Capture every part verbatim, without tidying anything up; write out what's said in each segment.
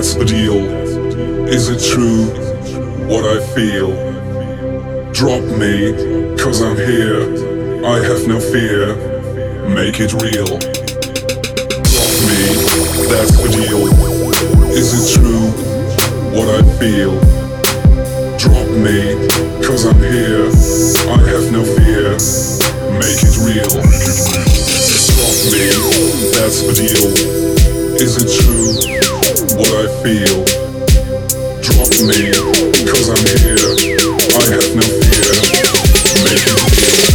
That's the deal. Is it true what I feel? Drop me, cause I'm here. I have no fear. Make it real. Drop me, that's the deal. Is it true what I feel? Drop me, cause I'm here. I have no fear. Make it real. Drop me, that's the deal. Is it true what I feel? Drop me, cause I'm here. I have no fear. Make it real.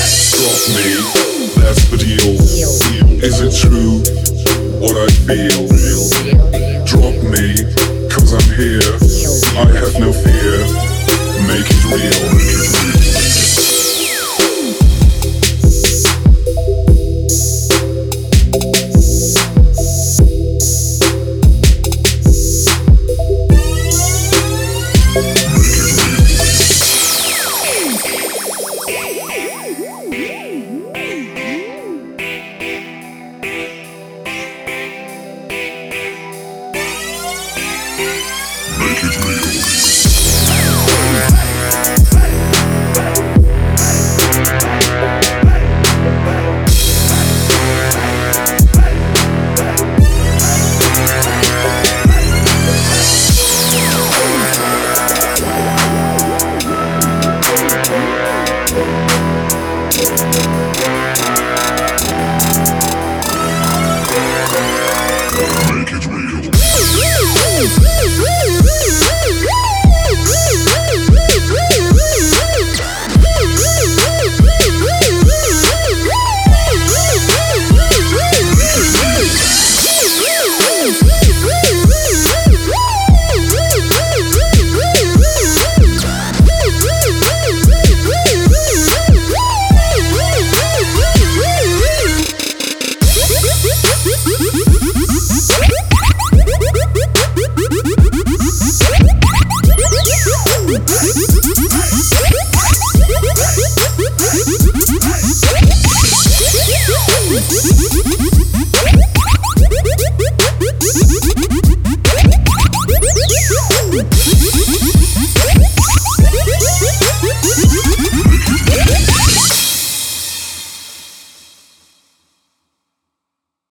Drop me, that's the deal. Is it true what I feel?